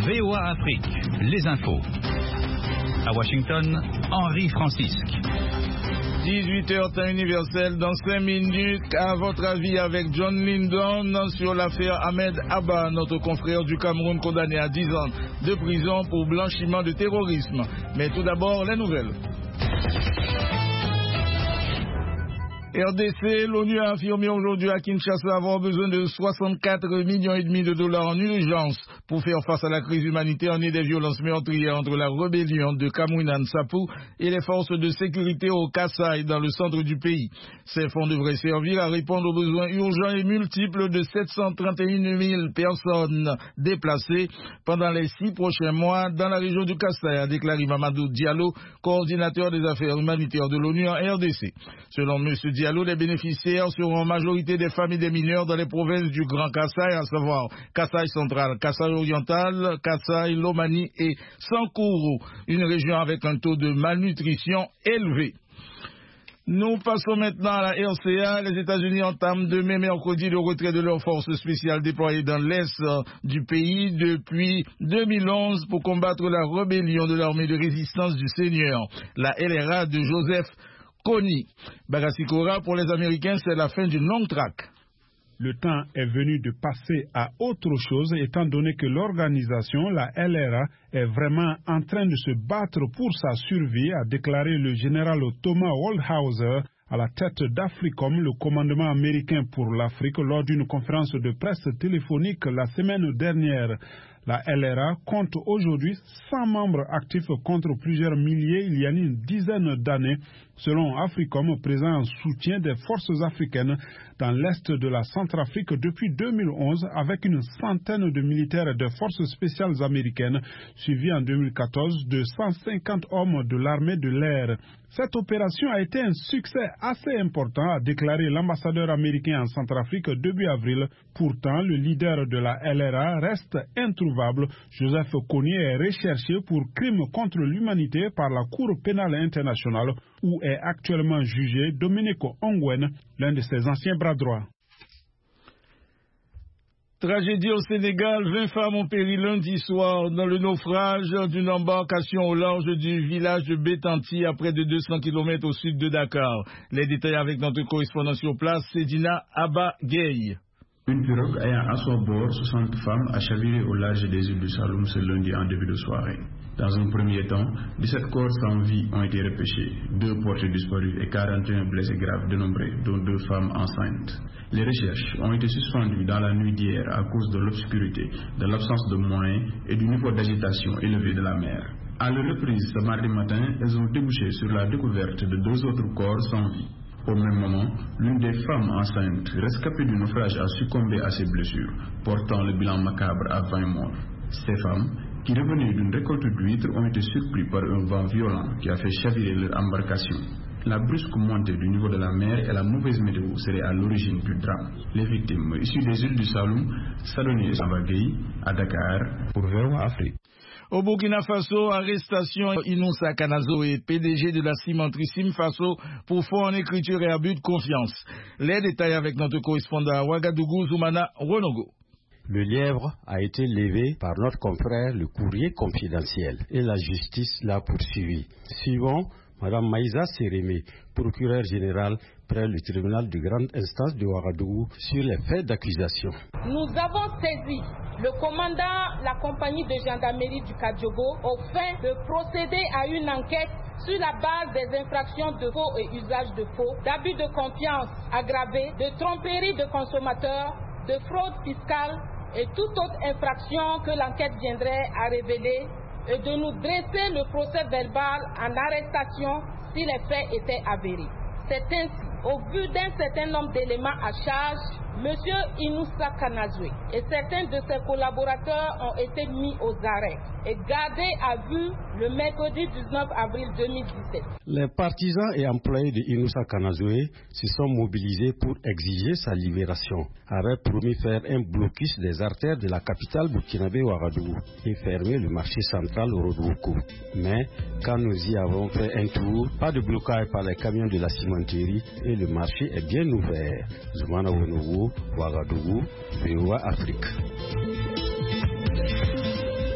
VOA Afrique, les infos. À Washington, Henri Francisque. 18h temps universel, dans 5 minutes, à votre avis avec John Lyndon sur l'affaire Ahmed Abba, notre confrère du Cameroun condamné à 10 ans de prison pour blanchiment de terrorisme. Mais tout d'abord, les nouvelles. RDC, l'ONU a affirmé aujourd'hui à Kinshasa avoir besoin de 64,5 millions de dollars en urgence pour faire face à la crise humanitaire née des violences meurtrières entre la rébellion de Kamwina Nsapu et les forces de sécurité au Kasaï dans le centre du pays. Ces fonds devraient servir à répondre aux besoins urgents et multiples de 731 000 personnes déplacées pendant les 6 prochains mois dans la région du Kasaï, a déclaré Mamadou Diallo, coordinateur des affaires humanitaires de l'ONU en RDC. Selon M. Diallo, les bénéficiaires seront en majorité des familles des mineurs dans les provinces du Grand Kasaï, à savoir Kasaï central, Kasaï oriental, Kasaï, Lomani et Sankuru, une région avec un taux de malnutrition élevé. Nous passons maintenant à la RCA. Les États-Unis entament demain mercredi le retrait de leurs forces spéciales déployées dans l'est du pays depuis 2011 pour combattre la rébellion de l'armée de résistance du Seigneur, la LRA de Joseph Kony. Bagasikora, pour les Américains, c'est la fin d'une longue traque. Le temps est venu de passer à autre chose, étant donné que l'organisation, la LRA, est vraiment en train de se battre pour sa survie, a déclaré le général Thomas Waldhauser, à la tête d'Africom, le commandement américain pour l'Afrique, lors d'une conférence de presse téléphonique la semaine dernière. La LRA compte aujourd'hui 100 membres actifs contre plusieurs milliers il y a une dizaine d'années, selon Africom, présent en soutien des forces africaines dans l'est de la Centrafrique depuis 2011, avec une centaine de militaires et de forces spéciales américaines, suivis en 2014 de 150 hommes de l'armée de l'air. Cette opération a été un succès assez important, a déclaré l'ambassadeur américain en Centrafrique début avril. Pourtant, le leader de la LRA reste introuvable. Joseph Kony est recherché pour crimes contre l'humanité par la Cour pénale internationale, où est actuellement jugé Dominico Ongwen, l'un de ses anciens bras droits. Tragédie au Sénégal, 20 femmes ont péri lundi soir dans le naufrage d'une embarcation au large du village de Bétanti à près de 200 km au sud de Dakar. Les détails avec notre correspondant sur place, Sedina Abba Gueye. Une pirogue ayant à son bord 60 femmes a chaviré au large des îles du Saloum ce lundi en début de soirée. Dans un premier temps, 17 corps sans vie ont été repêchés, 2 portés disparus et 41 blessés graves dénombrés, dont 2 femmes enceintes. Les recherches ont été suspendues dans la nuit d'hier à cause de l'obscurité, de l'absence de moyens et du niveau d'agitation élevé de la mer. À leur reprise ce mardi matin, elles ont débouché sur la découverte de 2 autres corps sans vie. Au même moment, l'une des femmes enceintes rescapée du naufrage a succombé à ses blessures, portant le bilan macabre à 20 morts. Ces femmes, qui revenaient d'une récolte d'huîtres, ont été surpris par un vent violent qui a fait chavirer leur embarcation. La brusque montée du niveau de la mer et la mauvaise météo seraient à l'origine du drame. Les victimes issues des îles du Saloum, Saloni et Sambagui, à Dakar, pour VOA Afrique. Au Burkina Faso, arrestation Inoussa Kanazoe, PDG de la cimenterie Simfaso, pour faux en écriture et abus de confiance. Les détails avec notre correspondant à Ouagadougou, Zoumana Ronogo. Le lièvre a été levé par notre confrère Le Courrier Confidentiel et la justice l'a poursuivi. Suivant Mme Maïsa Sérémé, procureur général près le tribunal de grande instance de Ouagadougou sur les faits d'accusation. Nous avons saisi le commandant de la compagnie de gendarmerie du Kadjogo au fin de procéder à une enquête sur la base des infractions de faux et usage de faux, d'abus de confiance aggravé, de tromperie de consommateurs, de fraude fiscale et toute autre infraction que l'enquête viendrait à révéler, et de nous dresser le procès verbal en arrestation si les faits étaient avérés. C'est ainsi, au vu d'un certain nombre d'éléments à charge, M. Inoussa Kanazoe et certains de ses collaborateurs ont été mis aux arrêts et gardés à vue le mercredi 19 avril 2017. Les partisans et employés de Inoussa Kanazoe se sont mobilisés pour exiger sa libération, avaient promis faire un blocus des artères de la capitale burkinabé Ouagadougou et fermer le marché central Rodoukou. Mais quand nous y avons fait un tour, pas de blocage par les camions de la cimenterie et le marché est bien ouvert. Zoumana Wonowo, Ouagadougou, VOA Afrique.